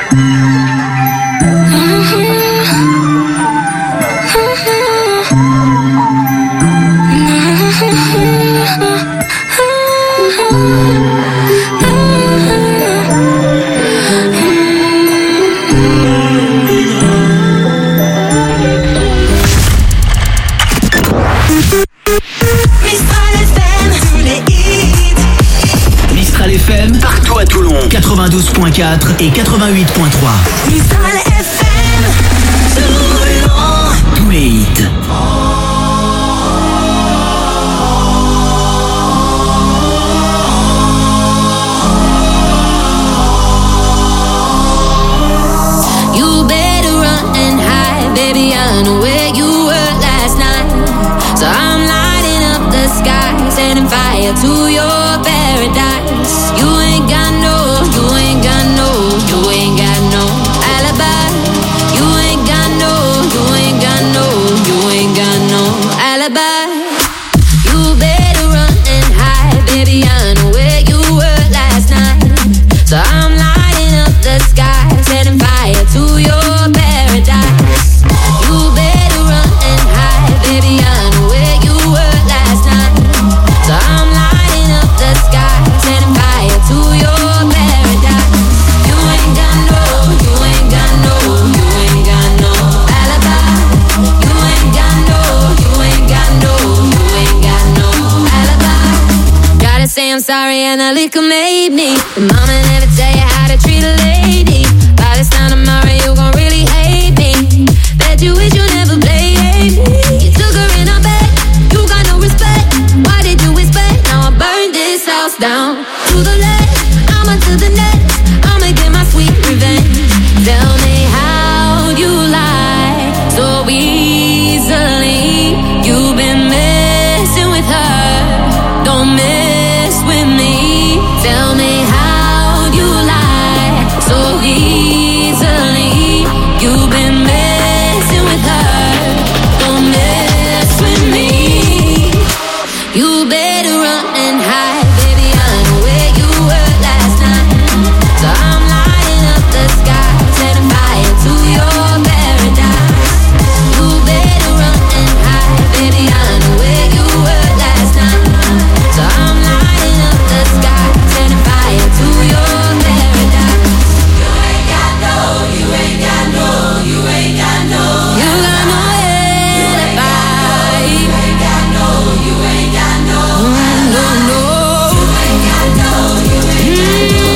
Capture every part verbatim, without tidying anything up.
quatre-vingt-douze point quatre et quatre-vingt-huit point trois. Mistral F M, Toulon. Tous les hits. You better run and hide, baby, I know where you were last night. So I'm lighting up the sky, setting fire to your paradise. You ain't got no, you ain't got no, you ain't got no alibi. You ain't got no, you ain't got no, you ain't got no alibi. You better run and hide, baby, I know where you were last night. So I'm lighting up the sky, setting fire to your paradise. You better run and hide, baby, I know where you were last night. So I'm lighting up the sky, setting fire to your paradise. You ain't got no, you ain't got no, you ain't got no alibi. You ain't got no, you ain't got no, you ain't got no alibi. Gotta say I'm sorry and the liquor made me. The mama never tell you how to treat a lady. By this time tomorrow you gon' really hate me. Bet you wish you never played me. You took her in her bed, you got no respect. Why did you expect? Now I burned this house down to the left, I'm onto the next. I'ma get my sweet revenge. Tell me how you lie so easily. You've been messing with her, don't mess with me. Tell me how you lie so easily. You've been messing with her, don't mess with me. You better run and hide, baby, I know where you were last night. So I'm lighting up the sky, setting fire to your paradise. You better run and hide, baby, I know where you were last night. So I'm lighting up the sky, setting fire to your paradise. You ain't got no, you ain't got no, you ain't got no. You got no alibi. You ain't got no, you ain't got no. No, no. You ain't got no, you ain't got no.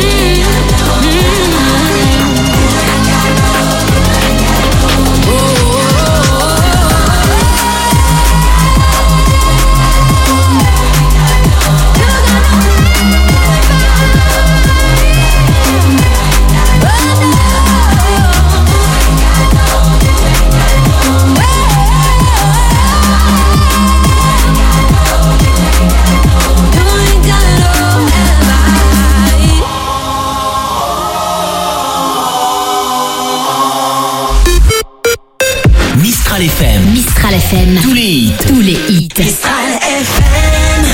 Mistral F M. Mistral F M. Tous les hits. Tous les hits. Mistral F M.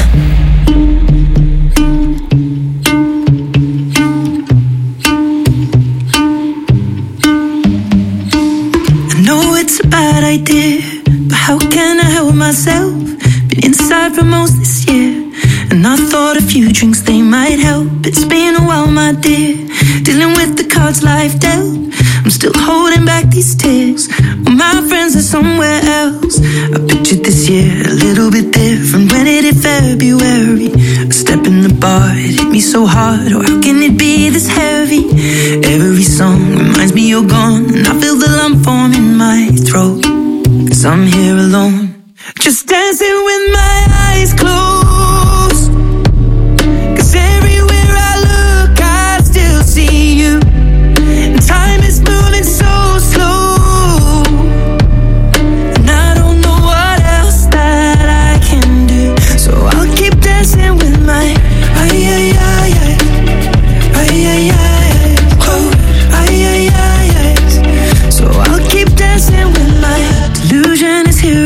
I know it's a bad idea, but how can I help myself? Been inside for most this year, and I thought a few drinks, they might help. It's been a while, my dear, dealing with the cards life dealt. I'm still holding back these tears, well, my friends are somewhere else. I pictured this year a little bit different. When it hit February, a step in the bar, it hit me so hard. Oh, how can it be this heavy? Every song reminds me you're gone, and I feel the lump form in my throat, 'cause I'm here alone, just dancing with my eyes closed. 'Cause everywhere I look, I still see you. And time is moving so slow, and I don't know what else that I can do. So I'll keep dancing with my ay ay ay ay ay ay ay close ay ay ay ay. So I'll keep dancing with my delusion is here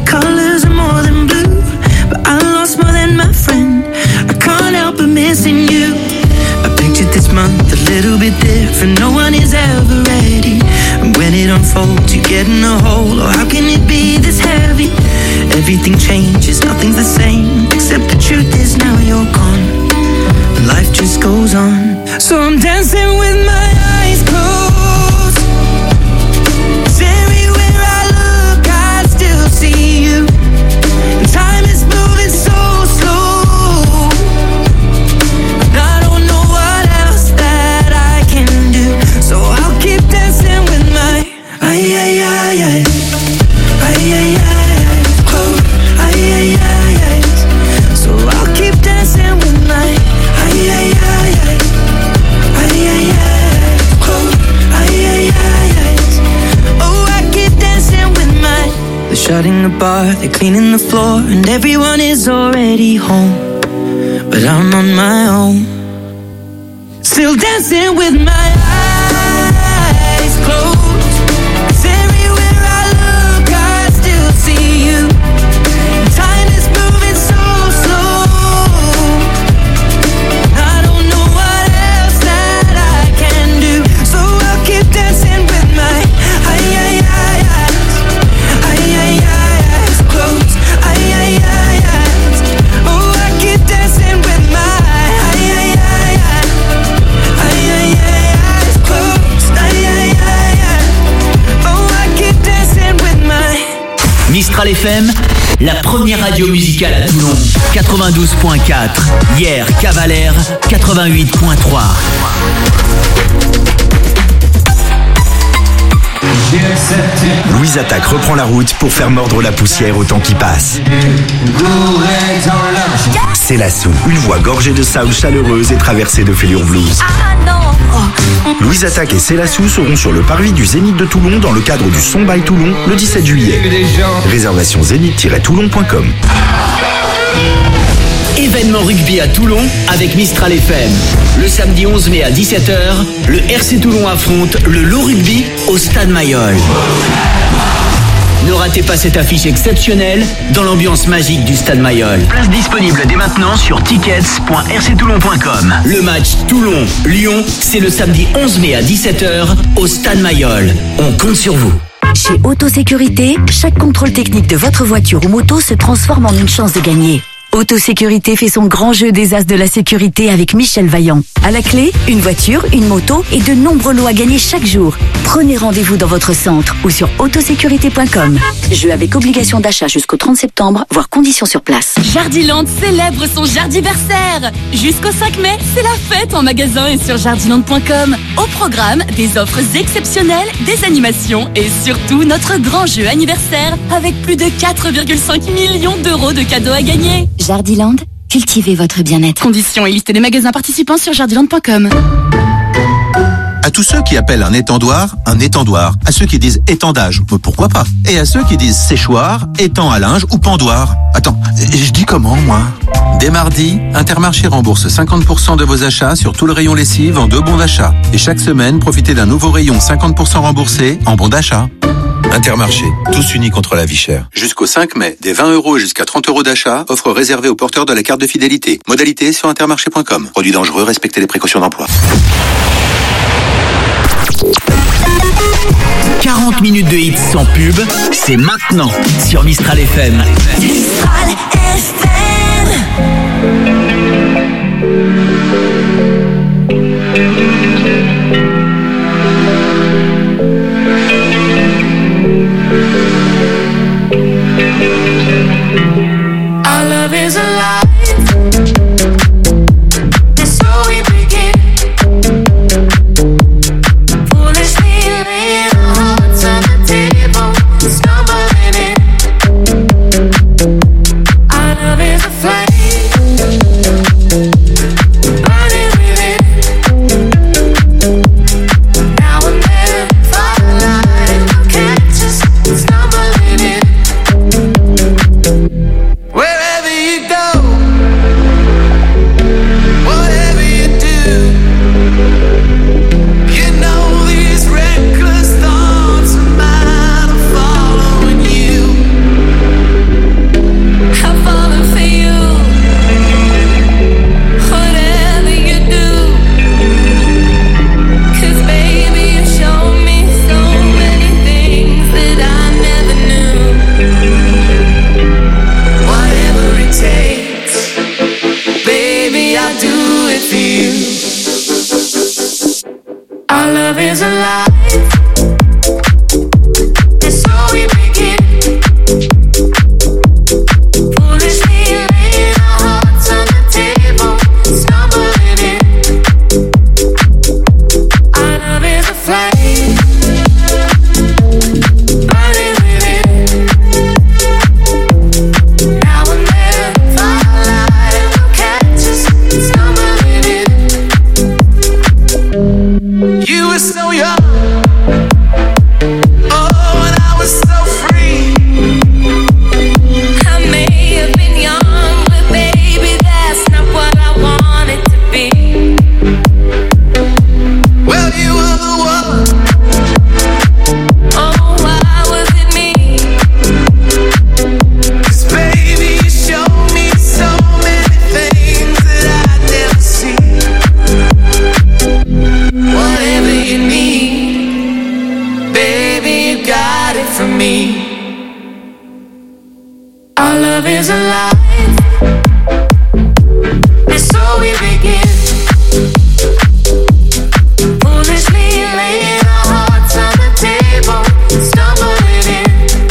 colors are more than blue, but I lost more than my friend. I can't help but missing you. I pictured this month a little bit different. No one is ever ready, and when it unfolds, you get in a hole. Oh, how can it be this heavy? Everything changes, nothing's the same, except the truth is now you're gone. Life just goes on. So I'm dancing with my eyes closed. 'Cause everywhere I look, I still see you. And time is moving so slow, and I don't know what else that I can do. So I'll keep dancing with my ay ay ay ay ay ay ay close ay ay ay ay. So I'll keep dancing with my ay ay ay ay ay ay ay close ay ay ay ay. Oh, I keep dancing with my. They're shutting the bar, they're cleaning the floor, and everyone is already home, but I'm on my own, still dancing with my eyes closed. 'Cause everywhere I look, I still see you. Time is moving so slow, I don't know what else that I can do. So I'll keep dancing with my ay ay ay eyes, ay ay ay eyes closed, ay ay ay eyes. Oh, I keep dancing with my ay ay ay ay ay ay ay eyes closed, ay ay ay ay. Oh, I keep dancing with my. Mistral F M, la première radio musicale à Toulon. quatre-vingt-douze point quatre. Hier, Cavalère, quatre-vingt-huit point trois. Louise Attaque reprend la route pour faire mordre la poussière au temps qui passe. C'est la Sou, une voix gorgée de soul chaleureuse et traversée de fêlure blues. Louise Attaque et C'est la Sou seront sur le parvis du Zénith de Toulon dans le cadre du Son by Toulon le dix-sept juillet. Réservation zénith tiret toulon point com. Événement rugby à Toulon avec Mistral F M. Le samedi onze mai à dix-sept heures, le R C Toulon affronte le Lo Rugby au Stade Mayol. Ne ratez pas cette affiche exceptionnelle dans l'ambiance magique du Stade Mayol. Place disponible dès maintenant sur tickets point r c toulon point com. Le match Toulon-Lyon, c'est le samedi onze mai à dix-sept heures au Stade Mayol. On compte sur vous. Chez Autosécurité, chaque contrôle technique de votre voiture ou moto se transforme en une chance de gagner. Autosécurité fait son grand jeu des as de la sécurité avec Michel Vaillant. À la clé, une voiture, une moto et de nombreux lots à gagner chaque jour. Prenez rendez-vous dans votre centre ou sur autosécurité point com. Jeu avec obligation d'achat jusqu'au trente septembre, voire conditions sur place. Jardiland célèbre son jardiversaire. Jusqu'au cinq mai, c'est la fête en magasin et sur jardiland point com. Au programme, des offres exceptionnelles, des animations et surtout notre grand jeu anniversaire avec plus de quatre virgule cinq millions d'euros de cadeaux à gagner. Jardiland, cultivez votre bien-être. Conditions et liste des magasins participants sur jardiland point com. À tous ceux qui appellent un étendoir, un étendoir. À ceux qui disent étendage, pourquoi pas. Et à ceux qui disent séchoir, étang à linge ou pendoir. Attends, je dis comment, moi? Dès mardi, Intermarché rembourse cinquante pour cent de vos achats sur tout le rayon lessive en deux bons d'achat. Et chaque semaine, profitez d'un nouveau rayon cinquante pour cent remboursé en bons d'achat. Intermarché, tous unis contre la vie chère. Jusqu'au cinq mai, des vingt euros jusqu'à trente euros d'achat, offre réservée aux porteurs de la carte de fidélité. Modalité sur intermarché point com. Produit dangereux, respectez les précautions d'emploi. quarante minutes de hits sans pub, c'est maintenant sur Mistral F M. Mistral F M. Our love is alive. And so we begin. Foolishly laying our hearts on the table, stumbling in. Our love is a love is alive. And so we begin. Foolishly laying our hearts on the table, stumbling in.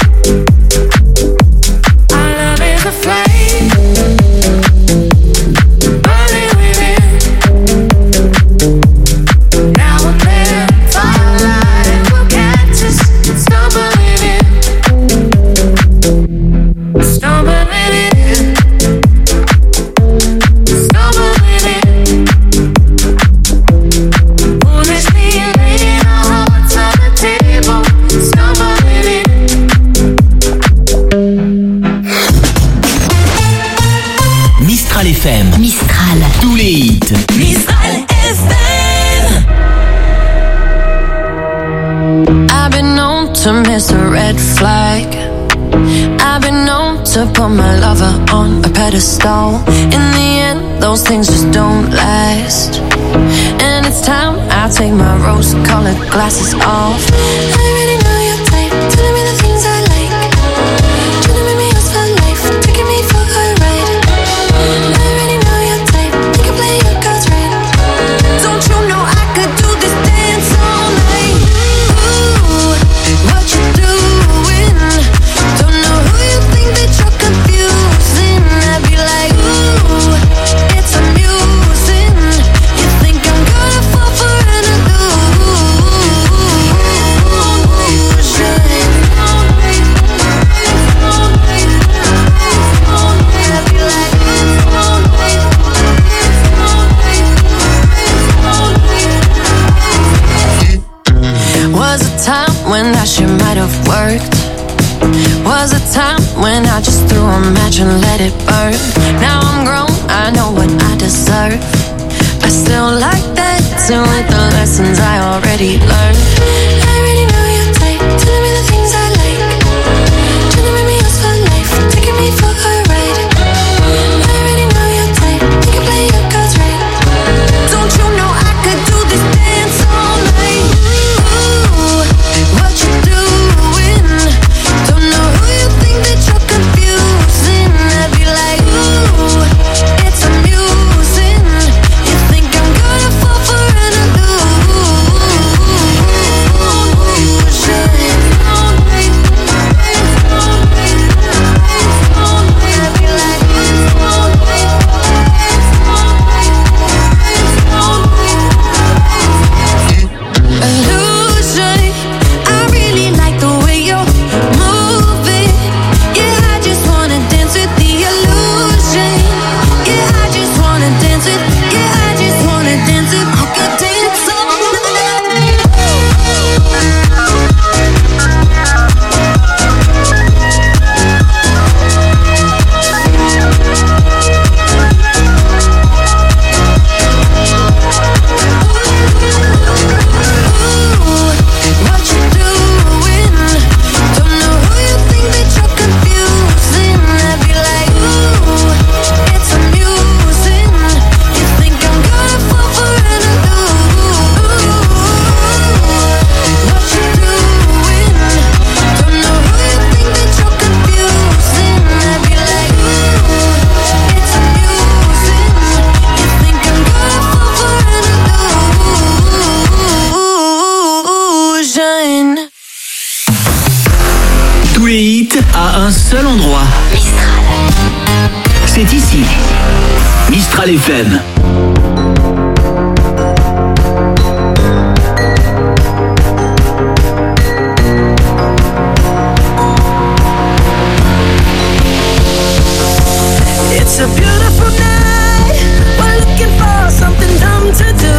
Our love is a flame, burning within. Now and then, firelight will catch us, stumbling in. Stumbling in. Stumbling in. Foolishly laying our hearts on the table, stumbling in. Mistral F M. Mistral. Tous les hits. Mistral F M. I've been known to miss a red flag. I've been known to put my lover on a pedestal. In the end, those things just don't last. And it's time I take my rose-colored glasses off. I already know your type, telling me the things I like. Trying to make me yours for life, taking me for a ride. I already know your type, you can play your cards right. Don't you know I could do this dance all night? Ooh, what you doing? Don't know who you think that you're confusing. I'd be like, ooh, it's amusing. You think I'm gonna fall for an illusion? I'd be like, was a time when that shit might have worked. Was a time when I just threw a match and let it burn. Now I'm grown, I know what I deserve. I still like that, too, with the lessons I already learned. I already know your type, telling me the things I like. Trying to make me yours for life, taking me for a ride. I already know your type, you can play your cards right. Don't you know I could do this dance all night? Ooh, what you doing? Don't know who you think that you're confusing. I'd be like, ooh, it's amusing. You think I'm gonna fall for an illusion? I'd be like, illusion. I really like the way you're moving. Yeah, I just wanna dance with the illusion. Yeah, I just wanna dance with. Yeah, I just wanna dance with. You could dance all what you doing? Don't know who you think that you're confusing. I'd be like, ooh, it's amusing. You think I'm gonna fall for an illusion? What you doing? Don't know who you think that you're confusing. I'd be like, ooh, it's amusing. You think I'm gonna fall for an illusion? Tous les hits à un seul endroit. C'est ici. Mistral F M. It's a beautiful night. We're looking for something dumb to do.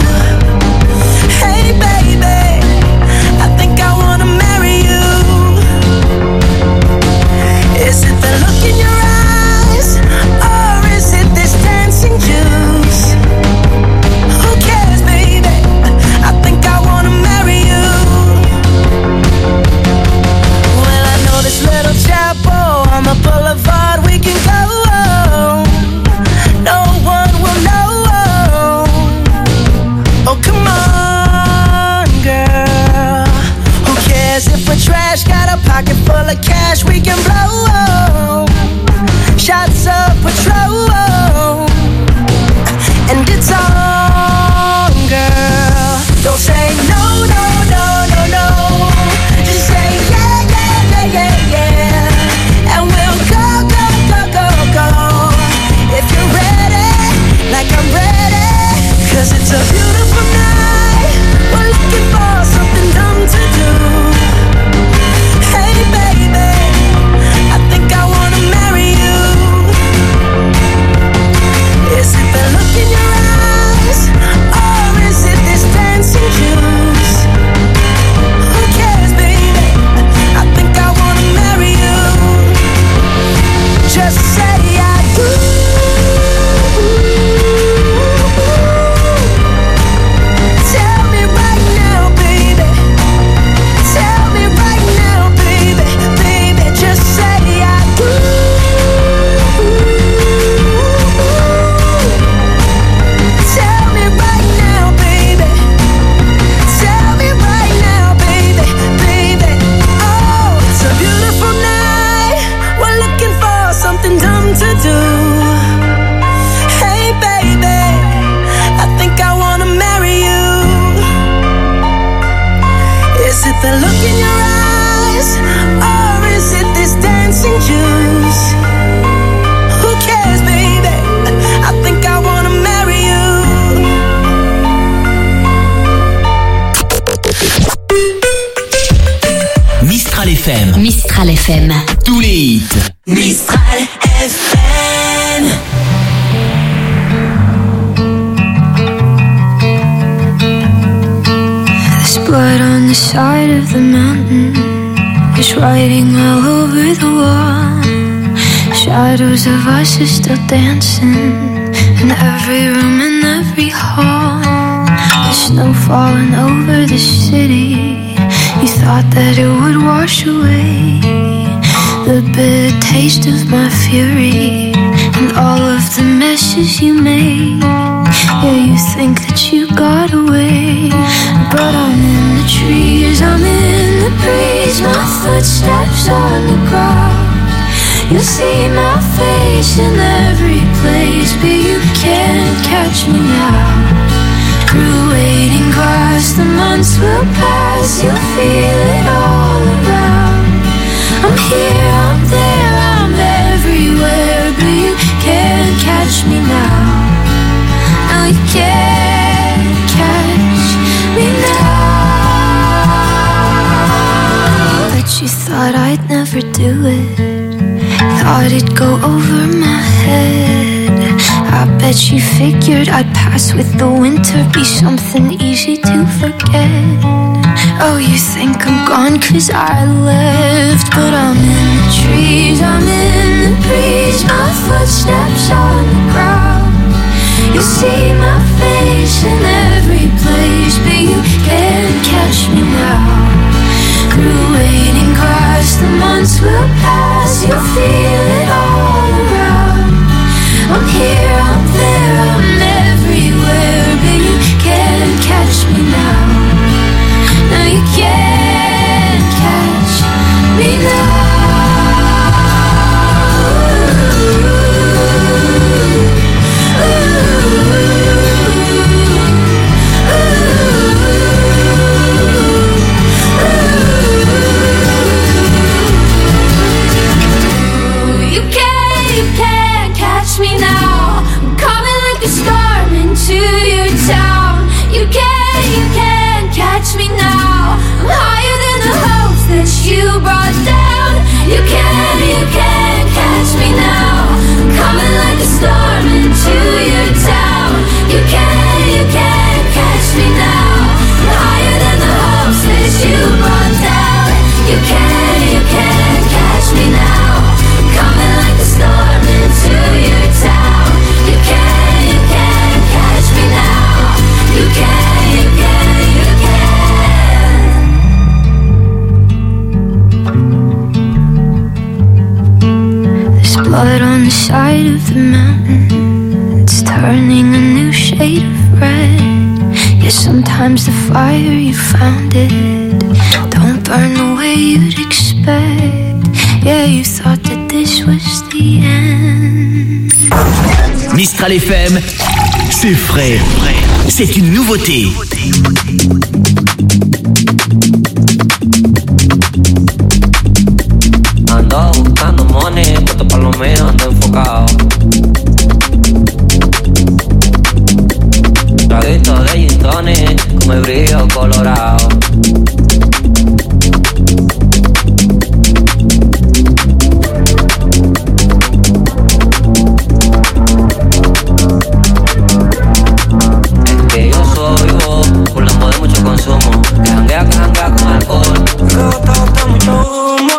Hey baby, I think I wanna marry you. Is it the look in your eyes, or is it this dancing juice? the look in your eyes, or is it this dancing juice? Who cares, baby? I think I wanna marry you. Mistral F M. Mistral F M. Tous les hits. Mistral F M. There's blood on the side of the mountain. There's writing all over the wall. Shadows of us are still dancing in every room, in every hall. There's snow falling over the city. You thought that it would wash away the bitter taste of my fury and all of the messes you made. Yeah, you think that you got away, but I'm in the trees, I'm in the breeze. My footsteps on the ground. You'll see my face in every place, but you can't catch me now. Through waiting grass, the months will pass. You'll feel it all around. I'm here, I'm there, I'm everywhere, but you can't catch me now. No, you can't catch me now. But you thought I'd never do it. Thought it'd go over my head. I bet you figured I'd pass with the winter, be something easy to forget. Oh, you think I'm gone cause I left, but I'm in the trees, I'm in the breeze. My footsteps on the ground. You see my face in every place, but you can't catch me now. Through waiting grass, the months will pass. You'll feel it all around. I'm here, I'm there, I'm everywhere, but you can't catch me now. No, you can't catch me now. You can't, you can't catch me now. I'm coming like a storm into your town. You can't, you can't catch me now. I'm higher than the hopes that you brought down. You can't, you can't catch me now. I'm coming like a storm into your town. You can't, you can't catch me now. I'm higher than the hopes that you brought down. You can't, you can't catch me now. I'm coming like a storm into your town. You can't, you can't catch me now. You can't, you can't, you can't. There's blood on the side of the mountain. It's turning a new shade of red. Yeah, sometimes the fire you found it don't burn the way you'd expect. Yeah, you thought that this was the end. Mistral F M, c'est frais. C'est une nouveauté. Ando buscando money, puesto pa' lo mío, ando enfocado. Traguito de gin tonic, con mi brillo colorado. Es que yo soy vos, burlando de mucho consumo. Que janguea, que janguea con alcohol. Que bota, bota mucho humo.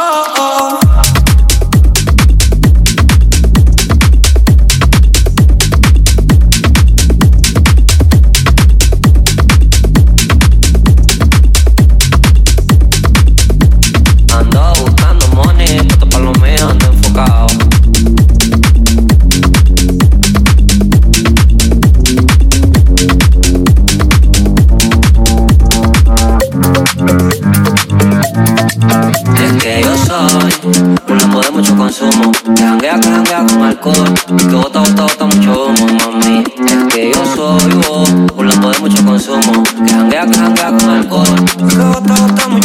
consumo. Que janguea, que janguea con alcohol. Y que bota, bota, bota mucho humo, mami. Es que yo soy vos, burlando de mucho consumo. Que janguea, que janguea con alcohol. Y que bota, bota mucho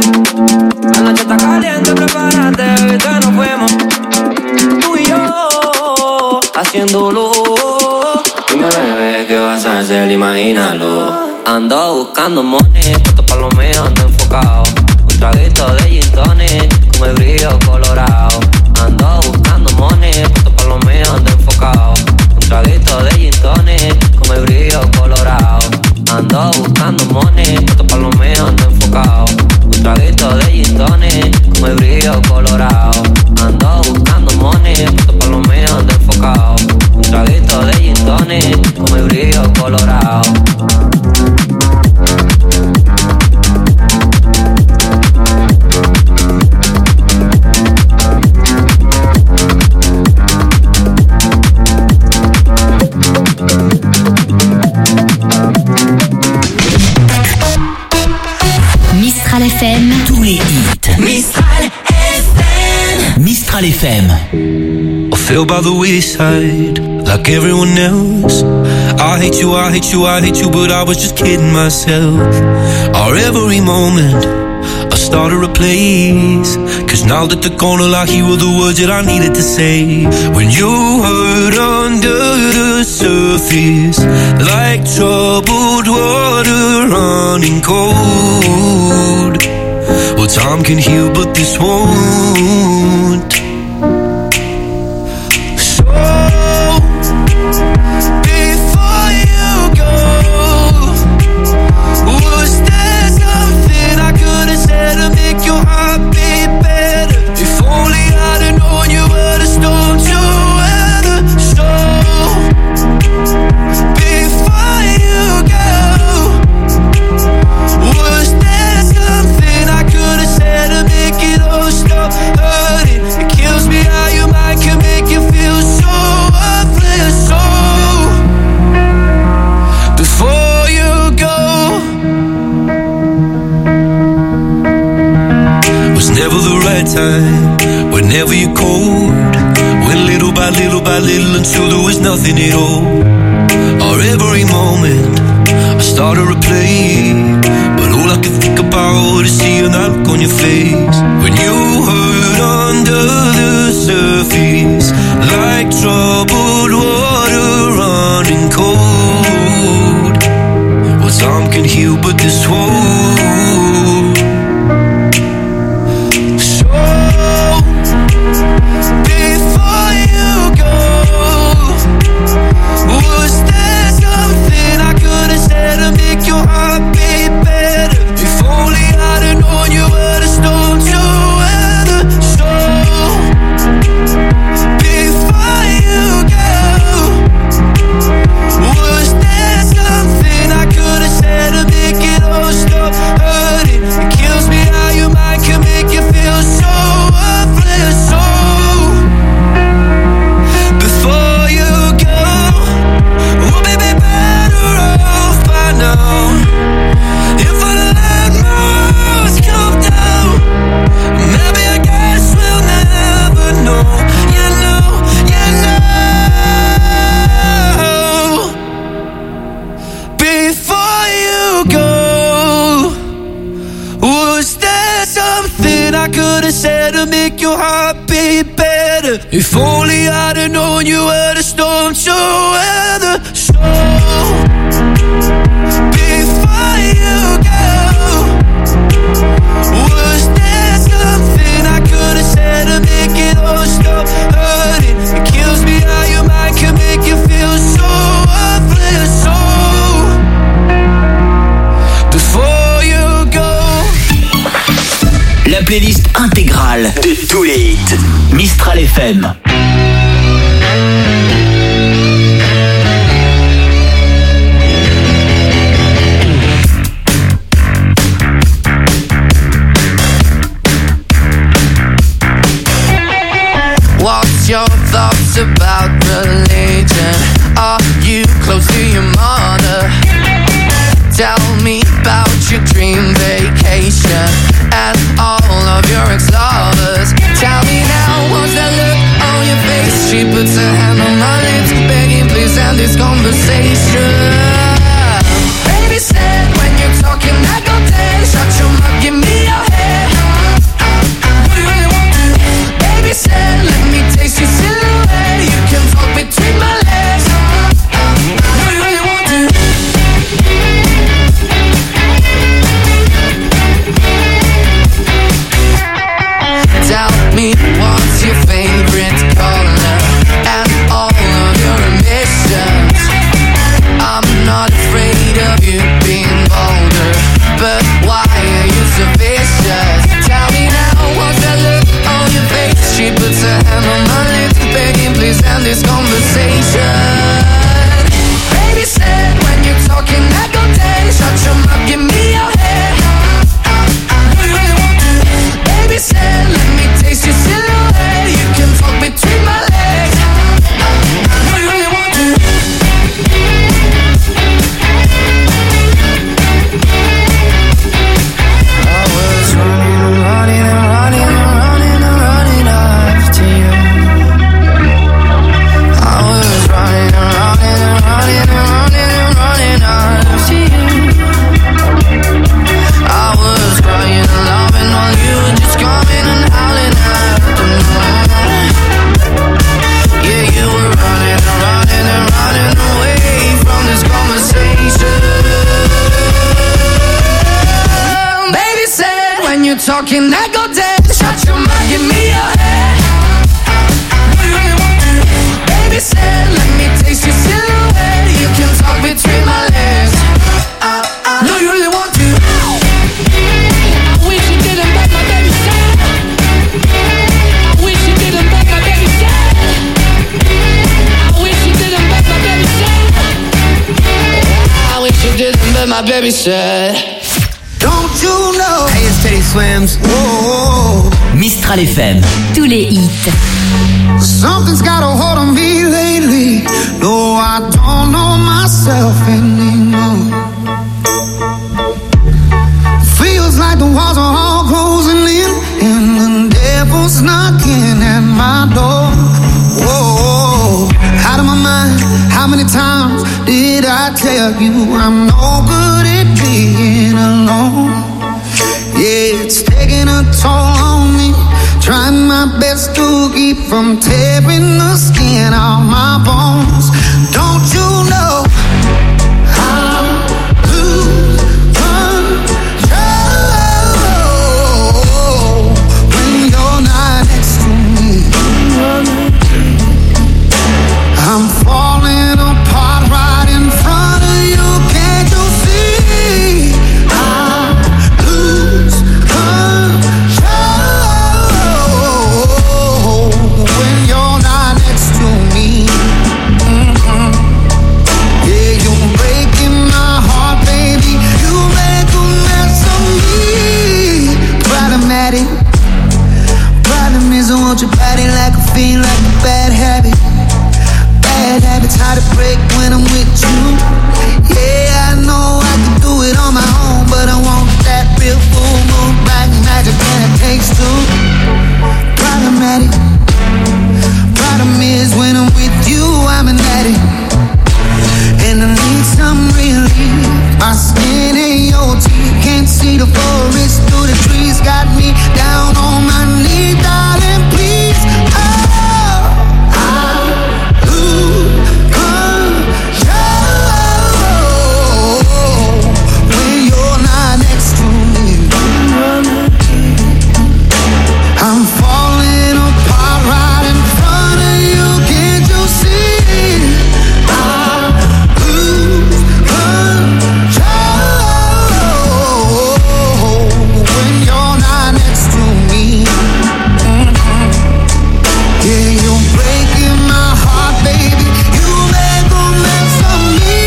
La noche está caliente, prepárate, baby, que nos fuimos. Tú y yo, haciéndolo. Dime, bebé, ¿qué vas a hacer? Imagínalo. Ando buscando money, puesto pa' lo mío, ando enfocado. Un traguito de gin tonic, con el brillo colorado. Ando buscando money, puesto pa' lo mío, ando enfocado. Un traguito de gin tonic, con el brillo colorado. Ando buscando money, puesto pa' lo mío, ando enfocado. Un traguito de gin tonic, con el brillo colorado. Ando buscando money, puesto pa' lo mío, ando enfocado. Un traguito de gin tonic, con el brillo colorado. Mistral F M, tous les hits. Mistral F M. Mistral F M. I feel by the wayside, like everyone else. I hate you, I hate you, I hate you, but I was just kidding myself. Our every moment, I started a place. Cause now that the corner lock, you were the words that I needed to say. When you hurt under the surface, like troubled water running cold. Well, time can heal, but this won't. So, before you go, was there something I could have said to make your heart beat better? If only I'd have known you were the storm to weather. So, before you go, was there something I could have said to make it all stop hurting? It kills me how your mind can make you feel so worthless. So, before you go, was never the right time, whenever you're cold. Went little by little by little until there was nothing at all. Or every moment I started to play, but all I could think about is seeing that look on your face. When you hurt under the surface, like troubled water running cold. Well, time can heal, but this won't. So, before you go, was there something I could have said to make your heart beat better? If only I'd have known you were the storm to weather. So, before you go, was there something I could have said to make it all stop hurting? It kills me how your mind can make you feel so worthless. So, before you go, we'll be better off by now. If I let my walls come down, maybe I guess we'll never know. You know, you know. Before you go, was there something I could have said to make your heart beat better? If only I'd have known you were the storm to weather. So, before you go, was there something I could have said to make it all stop hurting? It kills me how your mind can make you feel so worthless. So, before you go. La playlist intégrale de tous les hits. Mistral F M. What's your thoughts about religion? Are you close to your mother? Tell me about your dream vacation and all of your ex-lovers. Tell me now, what's that look on your face? She puts her hand on my lips, begging please end this conversation. Baby said when you're talking I go dead. Shut your mouth, give me your head. you're talking, I go dead. Shut your mouth, give me your head. What do you really want to do? Baby said, let me taste your silhouette. You can talk between my legs. uh, uh, No, you really want to. I wish you didn't back my baby said. I wish you didn't back my baby said. I wish you didn't back my baby said. I wish you didn't back my baby said. Don't you know? Hey, it's Teddy Swims. Whoa. Mistral F M. Tous les hits. Something's got a hold on me lately. No, I don't know myself anymore. Feels like the walls are all closing in, and the devil's knocking at my door. Whoa, out of my mind. How many times did I tell you I'm no good at being alone? Yeah, it's taking a toll on me. Trying my best to keep from tearing the skin off my bones. Don't you know I lose control when you're not next to me? I'm falling apart right in front of you. Can't you see? I lose control when you're not next to me. Mm-hmm. Yeah, you're breaking my heart, baby. You make a mess of me. Problematic. Problem is I want your body like a fiend, like a bad habit. Bad habits hard to break when I'm with you. Yeah, I know I can do it on my own, but I want that real full moon black magic and it takes two. Problematic. Problem is when I'm with you, I'm an addict, and I need some relief. My skin ain't your teeth, can't see the forest through the trees. Got me down on my knees, darling, please. Oh, I lose control when you're not next to me. I'm falling apart right in front of you. Can't you see? I lose control when you're not next to me. Mm-hmm. Yeah, you're breaking my heart, baby. You make a mess of me.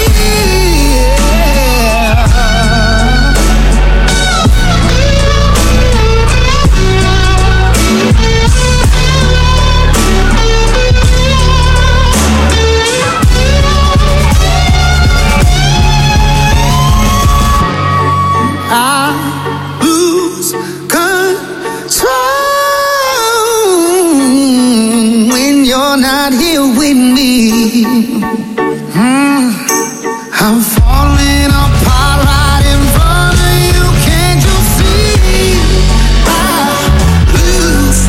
I lose control when you're not here with me. Mm. I'm falling apart right in front of you. Can't you see? I lose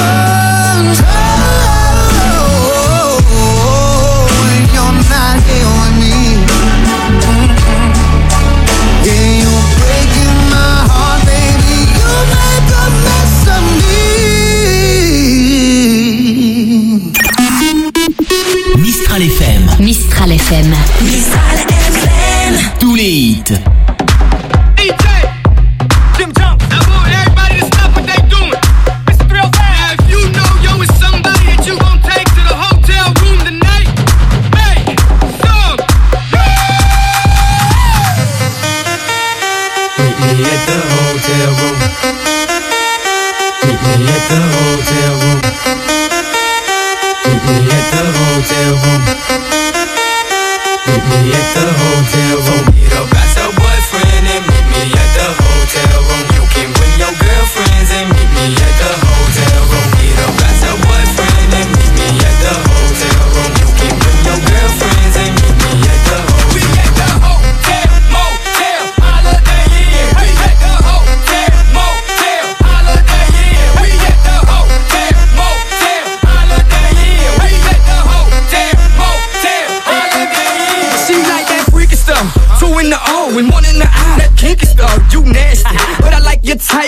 control when you're not here with me. Mm-hmm. Yeah, you're breaking my heart, baby. You make a mess of me. Mistral F M. Mistral F M. Mistral F M. Tous les hits. D J, Jim Jump, I want everybody to stop what they doing. It's real fast. If you know yo is somebody that you gon' take to the hotel room tonight, make some Meet me at the hotel room. Meet me at the hotel room. Meet me at the hotel room. Meet me at the hotel room. Get up, got your boyfriend and meet me at the hotel room. You can bring your girlfriends and meet me at the hotel room. Get up, got your boyfriend and meet me at the hotel room. You can bring your girlfriends and meet me at the hotel room. We at the hotel, motel, holiday inn. We at the hotel, motel, holiday inn. We at the hotel, motel, holiday inn. We at the hotel, motel, holiday inn. She like that freaky stuff. Two in the O and one in the I. That kinky stuff, you nasty. But I like your type and like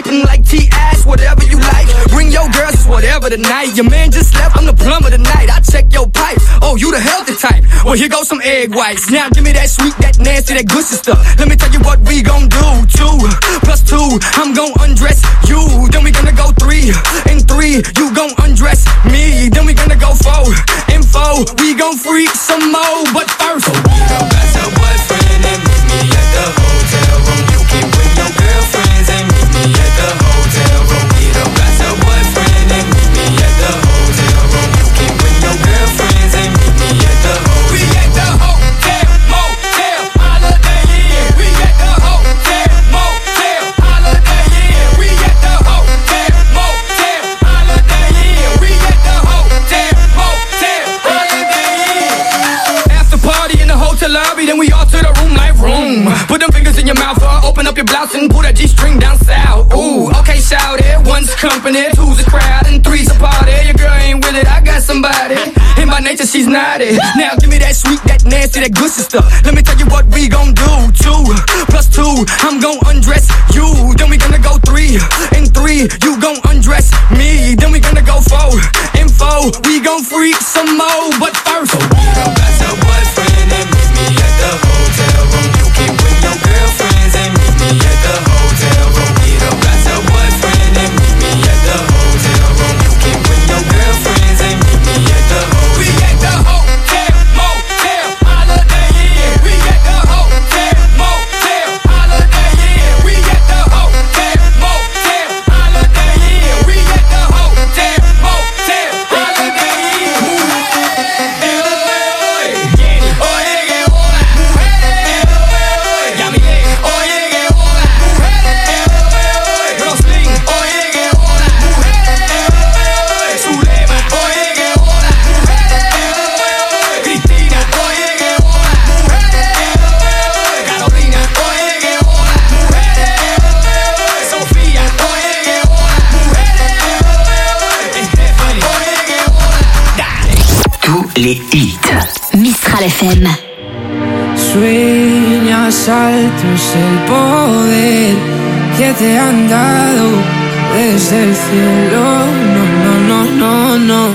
T ass, whatever you like. Bring your girls, it's whatever tonight. Your man just left, I'm the plumber tonight. I check your pipe. Oh, you the healthy type. Well, here goes some egg whites. Now give me that sweet, that nasty, that good stuff. Let me tell you what we gon' do. Two plus two, I'm gon' undress you. Then we gonna go three and three. You gon' undress me. Then we gonna go four and four. We gon' freak some more. But first, oh, you don't got your boyfriend and meet me at the hotel room. You can bring your girlfriends and meet me at the hotel room. You don't got your boyfriend and meet me at the hotel room. You can bring your girlfriends and meet me at the hotel. We at the hotel, motel, holiday inn. We at the hotel, motel, holiday inn. We at the hotel, motel, holiday inn. We at the hotel, motel, holiday inn. After party in the hotel lobby, then we all to the room like room. Put them fingers in your mouth, or open up your blouse and pull that G-string down south. Ooh, okay, shout it. One's company, two's a crowd, and three's a party. Your girl ain't with it, I got somebody. And by nature, she's naughty. Now give me that sweet, that nasty, that good stuff. Let me tell you what we gon' do. Two plus two, I'm gon' undress you. Then we gonna go three and three. You gon' undress me. Then we gonna go four and four. We gon' freak some more. But first, oh, you don't got your boyfriend and meet me at the hotel room. You can bring your girlfriends and meet me at the hotel room. You don't got your boyfriend and meet me at the hotel room. You can bring your girlfriends and meet me at the hotel. We at the hotel, motel, holiday inn. We at the hotel, motel, holiday inn. We at the hotel, motel, holiday inn. We at the hotel, motel, holiday inn. Oye, que hola, mujeres. Yamile, oye, que hola, mujeres. Roslyn, oye, que hola, mujeres. Zulema, oye, que hola, mujeres. Cristina, oye, que hola, mujeres. Carolina, oye, que hola, mujeres. Sofía, oye, que hola, mujeres. Stephanie, oye, que hola. Tous les hits. Mistral F M. Sueñas alto es el poder que te han dado desde el cielo. No, no, no, no, no.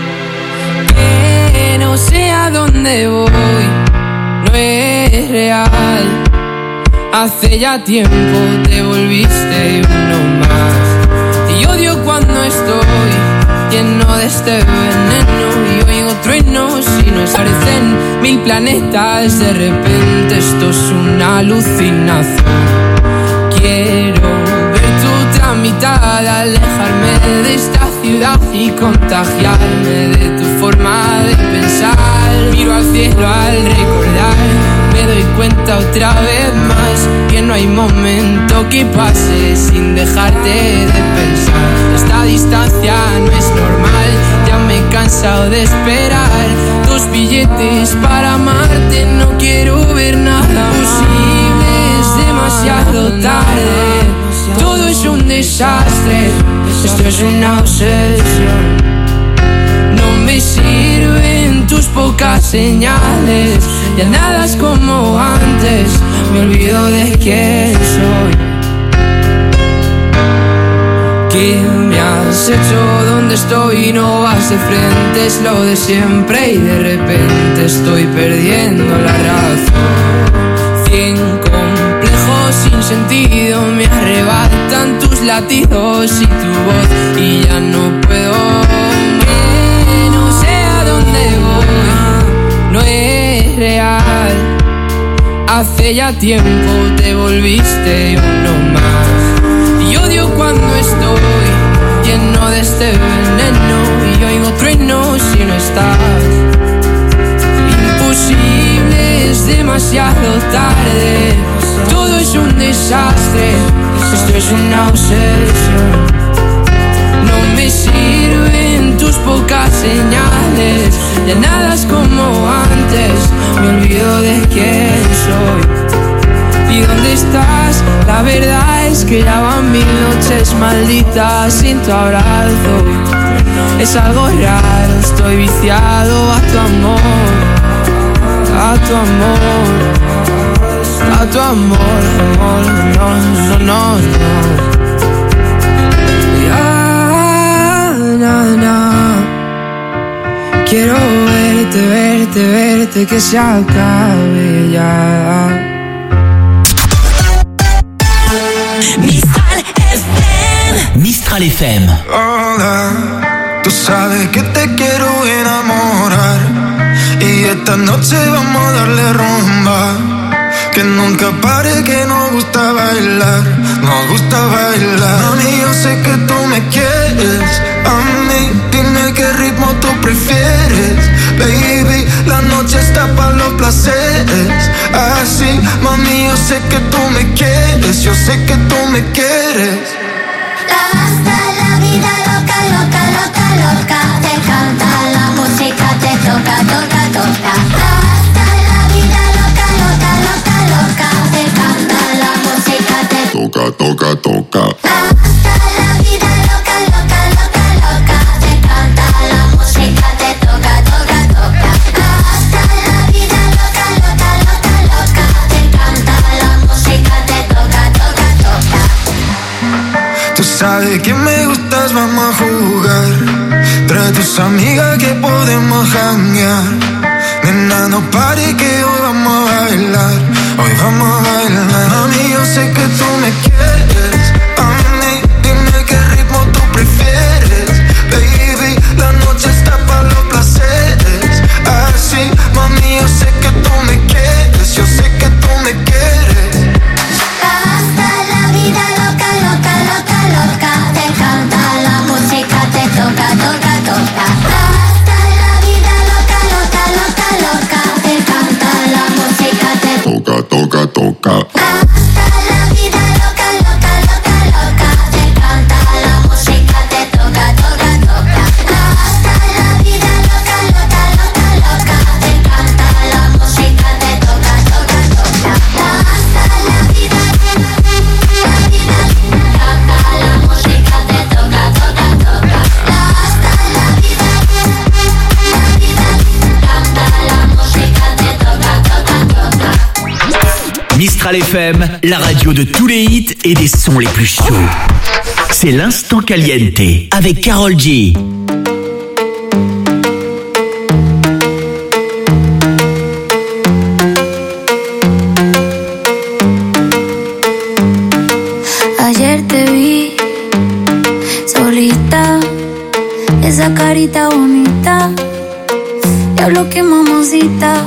Que no sé a dónde voy, no es real. Hace ya tiempo te volviste uno más. Y odio cuando estoy lleno de este veneno y oigo truenos y no parecen mil planetas. De repente esto es una alucinación. Quiero ver tu otra mitad, alejarme de esta ciudad y contagiarme de tu forma de pensar. Miro al cielo al recordar, me doy cuenta otra vez más que no hay momento que pase sin dejarte de pensar. Esta distancia no es normal, ya me he cansado de esperar. Dos billetes para amarte, no quiero ver nada posible, es demasiado tarde. Todo es un desastre, esto es una obsesión. No me sirven tus pocas señales, ya nada es como antes, me olvido de quién soy. ¿Qué me has hecho? ¿Dónde estoy? No vas de frente, es lo de siempre y de repente estoy perdiendo la razón. Cien complejos sin sentido me arrebatan tus latidos y tu voz y ya no puedo. Que no sé a dónde voy, no es real. Hace ya tiempo te volviste uno más. Y odio cuando estoy lleno de este veneno y oigo truenos y no estás. Imposible, es demasiado tarde. Todo es un desastre, esto es una obsesión. No me sirven tus pocas señales, ya nada es como antes, me olvido de quién soy. ¿Y dónde estás? La verdad es que ya van mil noches malditas sin tu abrazo. Es algo raro, estoy viciado a tu amor, a tu amor, a tu amor, amor, no, no, no, no. verte, verte, que se acabe ya. Mistral F M. Mistral F M. Hola, tú sabes que te quiero enamorar y esta noche vamos a darle rumba. Que nunca pare, que nos gusta bailar, nos gusta bailar. Mami, yo sé que tú me quieres, a mí, dime qué ritmo tú prefieres. Baby, la noche está para los placeres. Así, mami, yo sé que tú me quieres, yo sé que tú me quieres. Hasta la vida loca, loca, loca, loca. Te canta la música, te toca, toca, toca. Hasta la vida loca, loca, loca, loca. Te canta la música, te toca, toca, toca. Hasta la vida loca, loca, loca, loca. Te canta la música, te toca, toca, toca. Hasta la vida loca, loca, loca, loca. Te canta la música, te toca, toca, toca. Tú sabes que me gustas, vamos a jugar. Trae tus amigas que podemos janguear. Nena, no pare que hoy vamos a bailar. Hoy vamos a bailar. Mami, yo sé que tú me quieres. A mí, dime qué ritmo tú prefieres. Baby, la noche está para los placeres. Así, mami, yo sé que tú me quieres. Yo sé que tú me quieres. Hasta la vida loca, loca, loca, loca. Te canta la música, te toca, toca, toca. Hasta la vida loca, loca, loca, loca. Te canta la música, te toca, toca, toca. Hasta la vida loca, loca, loca, loca. Te canta la música, te toca, toca, toca. Hasta la vida loca, loca, loca, loca. Te canta la música, te toca, toca, toca. Hasta la vida, la vida, canta la música, te toca, toca, toca. Hasta la vida, la vida, canta la música, te toca, toca, toca. Mistral F M, la radio de tous les hits et des sons les plus chauds. C'est l'instant caliente avec Karol G. Ayer te vi solita, esa carita bonita, diablo que mamacita.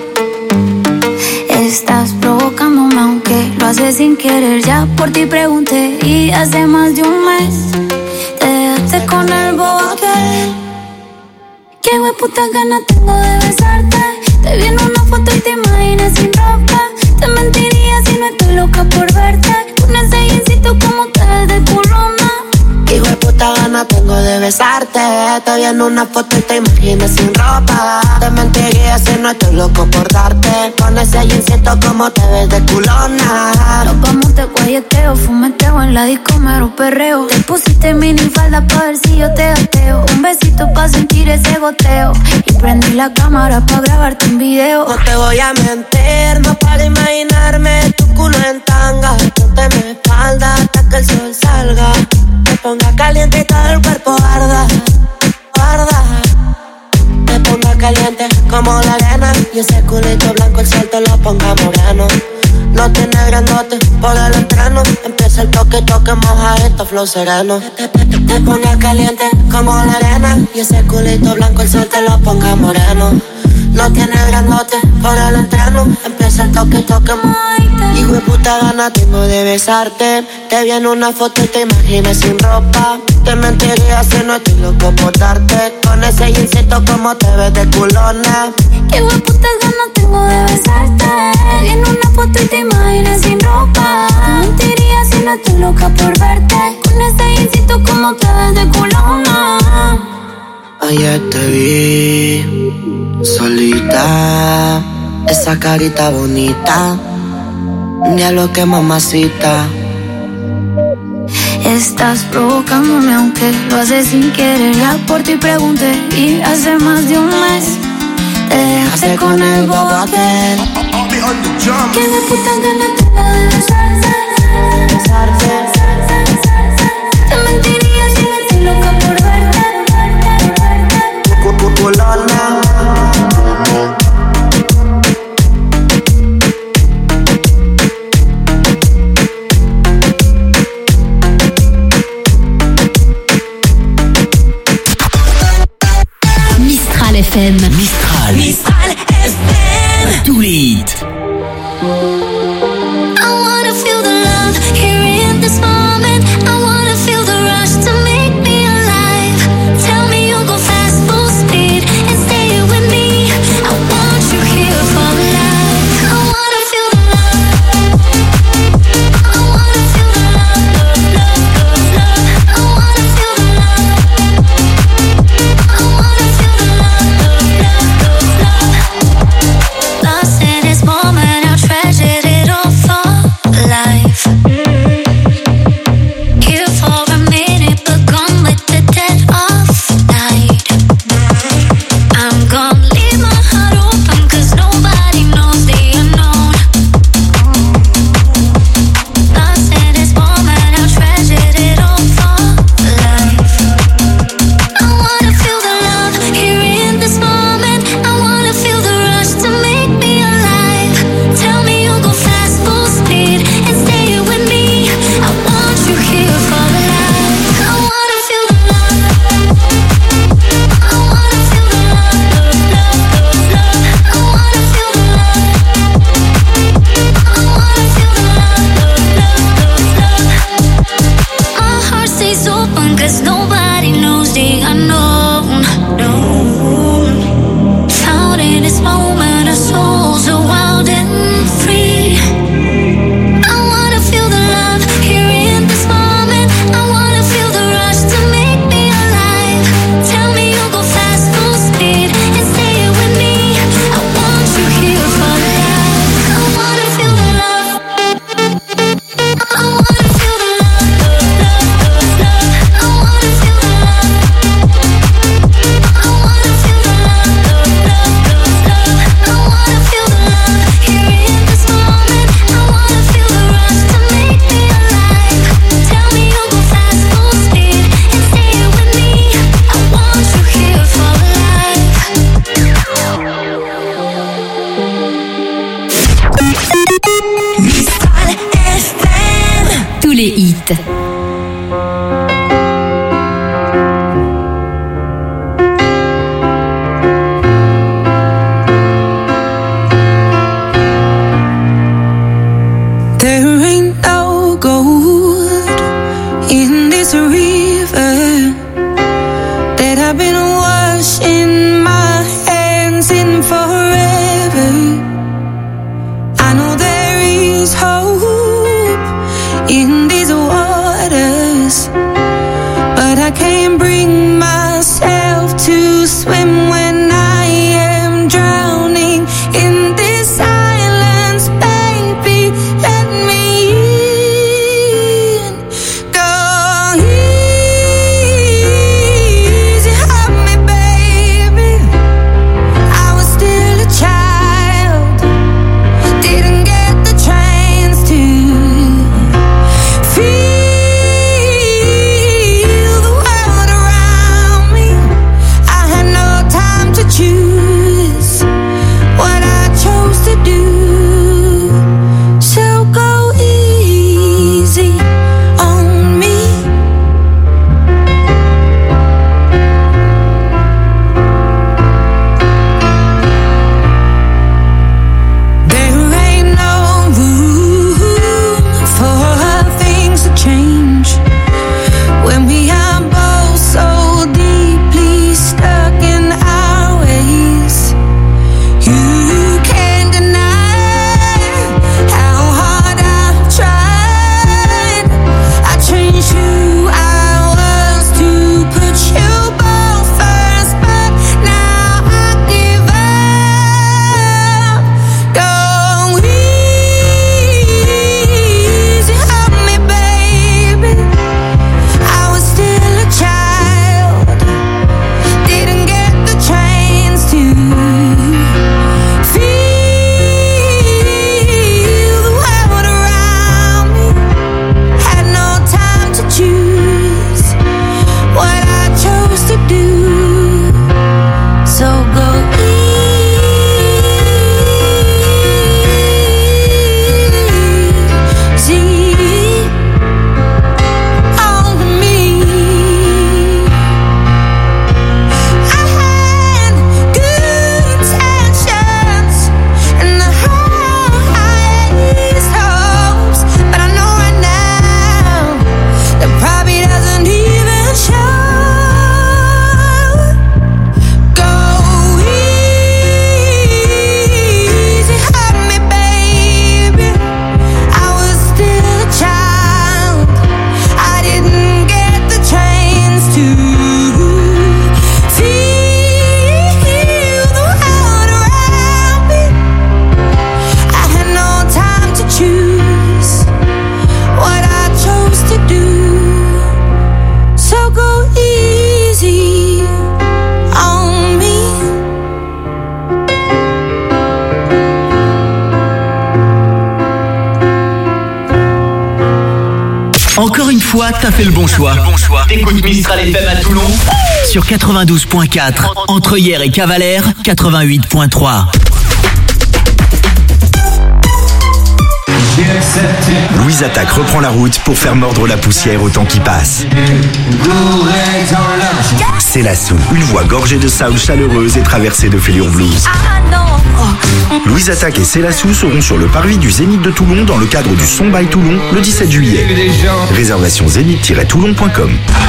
Estás provocándome aunque lo haces sin querer. Ya por ti pregunté y hace más de un mes te dejaste con el bobo aquel. Qué hueputa gana tengo de besarte. Te vi en una foto y te imaginé sin ropa. Te mentiría si no estoy loca por verte. Con ese jeansito como te ves de culona. Qué hueputa gana tengo de besarte. Te vi en una foto y te imaginé sin ropa. Te mentiría si no estoy loco por darte. Con ese jeansito como te ves de culona. Nos vamos de guayeteo, fumeteo en la disco, mero perreo. Te pusiste mini falda pa' ver si yo te gateo. Un besito pa' sentir ese goteo. Y prendí la cámara pa' grabarte un video. No te voy a mentir, no para imaginarme tu culo en tanga. Ponte mi espalda hasta que el sol salga. Me ponga caliente y todo el cuerpo arda, arda. Me ponga caliente como la arena. Y ese culito blanco el sol te lo ponga moreno. No tiene grandote por el entreno. Empieza el toque, toque, moja esto, flow sereno. Te, te, te, te ponga caliente como la arena. Y ese culito blanco el sol te lo ponga moreno. No tiene grandote por el entreno. Empieza el toque, toque, hijo de puta gana tengo de besarte. Te vi en una foto y te imaginé sin ropa. Te mentiría si no estoy loco por darte. Con ese jeansito como te ves de culona. Qué hueputa gana tengo de besarte. Te vi en una foto y te imaginé sin ropa. Te mentiría si no estoy loca por verte. Con ese jeansito como te ves de culona. Ayer te vi solita, esa carita bonita, diablo que mamacita. Estás provocándome aunque lo haces sin querer. Ya por ti pregunté y hace más de un mes te dejaste con el bobo aquel. Que de puta gana tengo de besarte, besarte. Te mentiría si no estoy loca por verte. Culona. Mistral F M. Mistral. Mistral F M. Tous les hits. I wanna feel the love here in this moment. I wanna feel the rush to make me alive. Tell me you'll go fast, full speed, and stay with me. I want you here for life. I wanna feel the love. I wanna feel the love, love, love, love. I wanna feel the love. I wanna feel the love, love, love, love. Lost in this moment, I'll treasure it all for life. Here for a minute, but gone with the dead of night. I'm gonna leave my heart open, cause nobody knows the unknown. Lost in this moment, I'll treasure it all for life. I wanna feel the love here in this moment. I wanna feel the rush to make me alive. Tell me you'll go fast, full speed, and stay with me. I want you here for life. I wanna feel the love. I wanna feel the love, love, love, love. I wanna feel the love. I wanna feel the love, love, love, love. My heart stays open, cause nobody knows the unknown. No. Found in this moment, our souls are wild and free. I wanna feel the love here in this moment. I wanna feel the rush to make me alive. Tell me you'll go fast, full speed, and stay with me. I want you here for life. I wanna feel the love. I wanna feel the love, love, love, love. I wanna feel the love. I wanna feel the love, love, love, love. I wanna feel the love here Toi, t'as fait le bon choix. T'écoutes Mistral F M à Toulon sur quatre-vingt-douze point quatre, entre hier et Cavalère, quatre-vingt-huit point trois. Louise Attaque reprend la route pour faire mordre la poussière au temps qui passe. C'est la Sou, une voix gorgée de soul chaleureuse et traversée de fêlure blues. Louise Attaque et C'est la Sou seront sur le parvis du Zénith de Toulon dans le cadre du Son by Toulon le dix-sept juillet. Réservation zénith tiret toulon point com.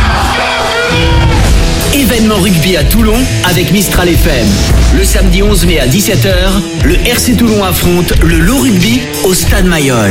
Événement rugby à Toulon avec Mistral F M. Le samedi onze mai à dix-sept heures, le R C Toulon affronte le Lo Rugby au Stade Mayol.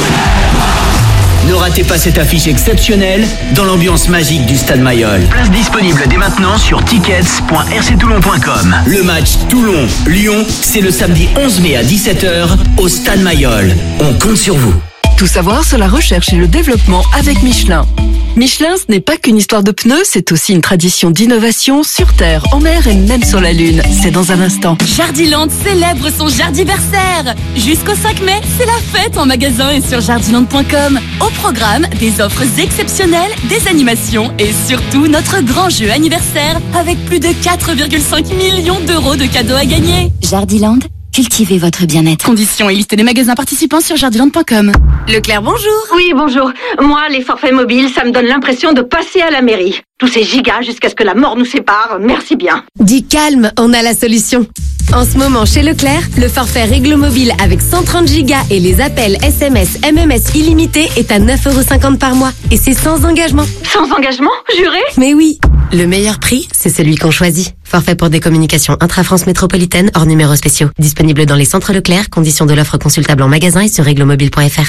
Ne ratez pas cette affiche exceptionnelle dans l'ambiance magique du Stade Mayol. Place disponible dès maintenant sur tickets point r c toulon point com. Le match Toulon-Lyon, c'est le samedi onze mai à dix-sept heures au Stade Mayol. On compte sur vous. Tout savoir sur la recherche et le développement avec Michelin. Michelin, ce n'est pas qu'une histoire de pneus, c'est aussi une tradition d'innovation sur Terre, en mer et même sur la Lune. C'est dans un instant. Jardiland célèbre son jardiversaire. Jusqu'au cinq mai, c'est la fête en magasin et sur jardiland point com. Au programme, des offres exceptionnelles, des animations et surtout notre grand jeu anniversaire avec plus de quatre virgule cinq millions d'euros de cadeaux à gagner. Jardiland, cultivez votre bien-être. Conditions et liste des magasins participants sur jardiland point com. Leclerc, bonjour. Oui, bonjour. Moi, les forfaits mobiles, ça me donne l'impression de passer à la mairie. Tous ces gigas jusqu'à ce que la mort nous sépare, merci bien. Dis calme, on a la solution. En ce moment, chez Leclerc, le forfait Réglo Mobile avec cent trente gigas et les appels S M S, M M S illimités est à neuf euros cinquante par mois. Et c'est sans engagement. Sans engagement, juré? Mais oui. Le meilleur prix, c'est celui qu'on choisit. Forfait pour des communications intra-France métropolitaine hors numéros spéciaux. Disponible dans les centres Leclerc. Conditions de l'offre consultable en magasin et sur réglo mobile point f r.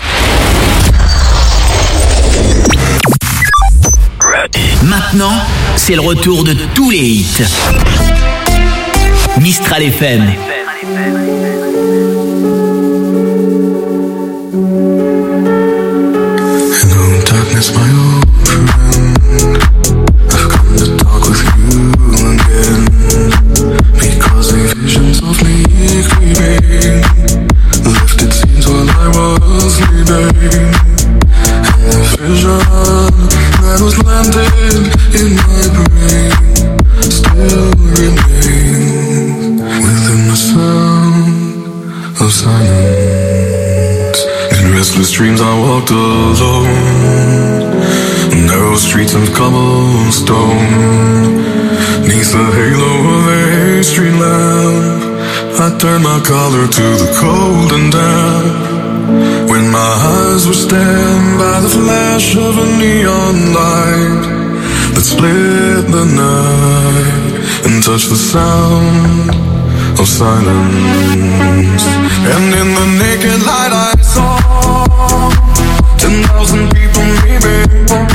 Maintenant, c'est le retour de tous les hits. Mistral F M. Hello, darkness, my old friend. I've come to talk with you again. Because a vision softly creeping lifted scenes while I was sleeping. And a vision that was landed in my brain still remains within the sound of silence. In restless dreams I walked alone, narrow streets of cobblestone. Neath the halo of a street lamp, I turned my collar to the cold and damp. When my eyes were stabbed by the flash of a neon light that split the night and touched the sound of silence. And in the naked light I saw ten thousand people maybe,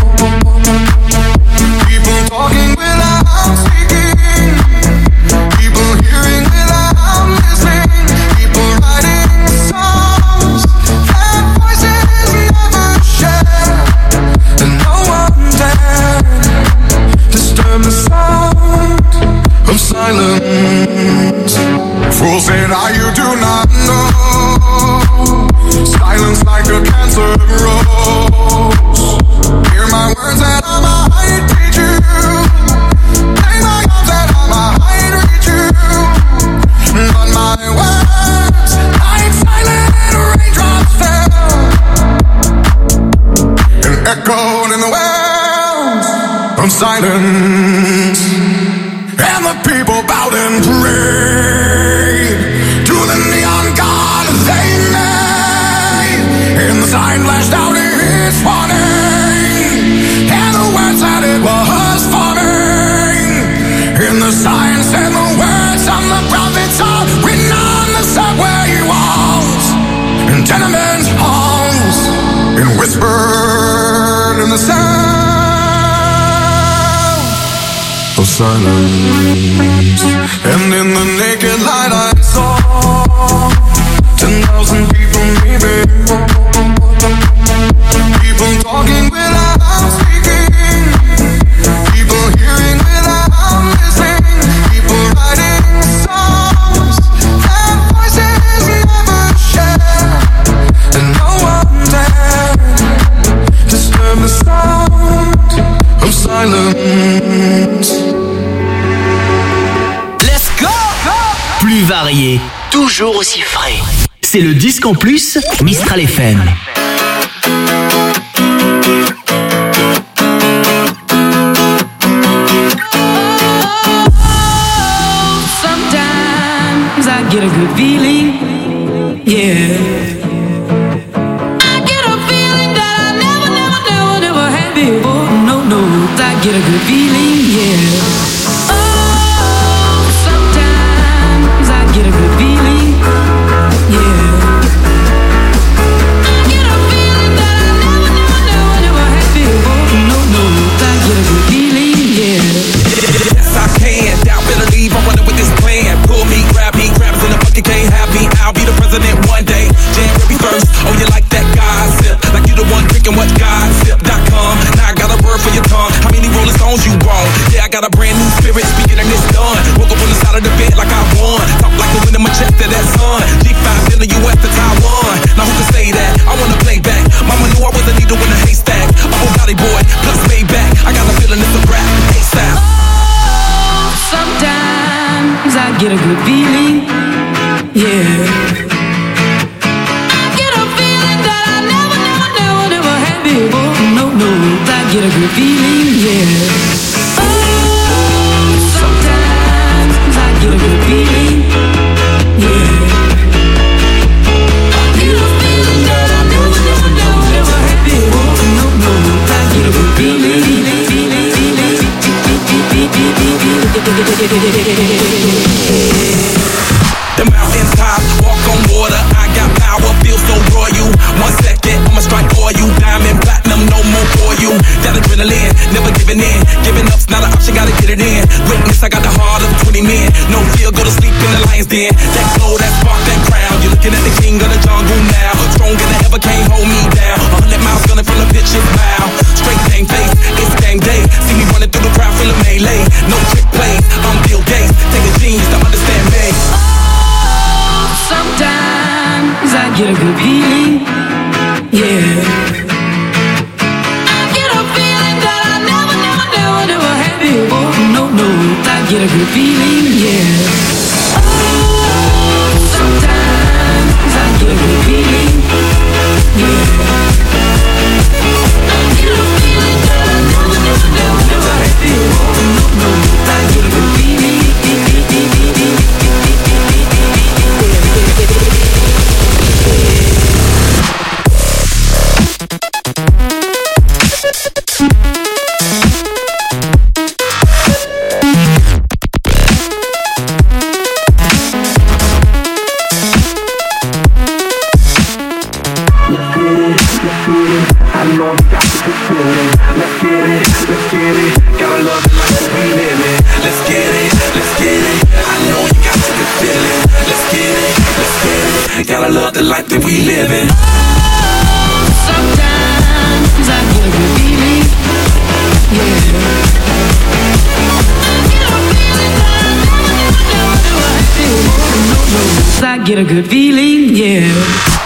people talking without speaking, people hearing without listening, people writing songs that voices never share, and no one dared disturb the sound of silence. Fools say now you do not know, silence like a cancer grows. Hear my words that I might teach you, play my arms that I might reach you, but my words like silent raindrops fell and echoed in the wells of silence. And the people bowed and prayed to the neon god they made. And the sign flashed out its warning, and the words that it was forming. And the sign said the words on the prophets are written on the subway walls, in tenement halls, and whispered in the sound of silence. And in the naked light I saw ten thousand people maybe, people talking without speaking, people hearing without listening, people writing songs that voices never share, and no one dared disturb the sound Let's go! Plus varié, toujours aussi frais. C'est le disque en plus Mistral F M. Sometimes I get a good feeling, yeah. I get a feeling that I never, never, never, never had before. No, no, I get a good feeling, yeah. Oh, sometimes I get a good feeling, yeah. I get a feeling that I never, never, never, never had before. No, no, I get a good feeling, yeah. Yes, I can. Doubt, better leave. I'm running with this plan. Pull me, grab me, grab us in the bucket, can't have me. I'll be the president one day. January first. Oh, you like that gossip? Like you the one drinking what gossip dot com. Now I got a word for your tongue. How many Rolling Stones you want? Yeah, I got a brand new spirit speaking and it's done. Woke up on the side of the bed like I won. Talk like the wind in my chest to that sun. G five in the U S to Taiwan. Now who can say that? I wanna play back. Mama knew I was a needle in a haystack. A whole body boy, plus Maybach. I got a feeling it's a rap. ASAP. Sometimes I get a good feeling, yeah. I get a feeling that I never, never, never, never had before. No, no, I get a good feeling, yeah. Oh, sometimes I get a good feeling, yeah. I get a feeling that I never, never, never, never had before. No, no, I get a good feeling, feeling, feeling, feeling. The mountain top, walk on water. I got power, feel so royal. One second, I'ma strike for you. Diamond, platinum, no more for you. That adrenaline, never giving in. Giving up's not an option, gotta get it in. Witness, I got the heart of twenty men. No fear, go to sleep in the lion's den. That glow, that spark, that crown. You're looking at the king of the jungle now. Stronger than ever, can't hold me down. A hundred miles gunning from the pitch's bow. Straight game face, it's game day. See me running through the crowd full of melee. No trick plays, I'm Bill Gates. Take a genius to understand me. Sometimes I get a good feeling, yeah. I get a feeling that I never, never, never, never had before. No, no, I get a good feeling, yeah. Oh, sometimes I get a good feeling, yeah. I get a feeling that I never, never, never, never had before. No, no, I get a good feeling. Gotta love the life that we live in. Sometimes I get a good feeling, yeah. I get a feeling that I never, never, never, never had before. No, no, I get a good feeling, yeah.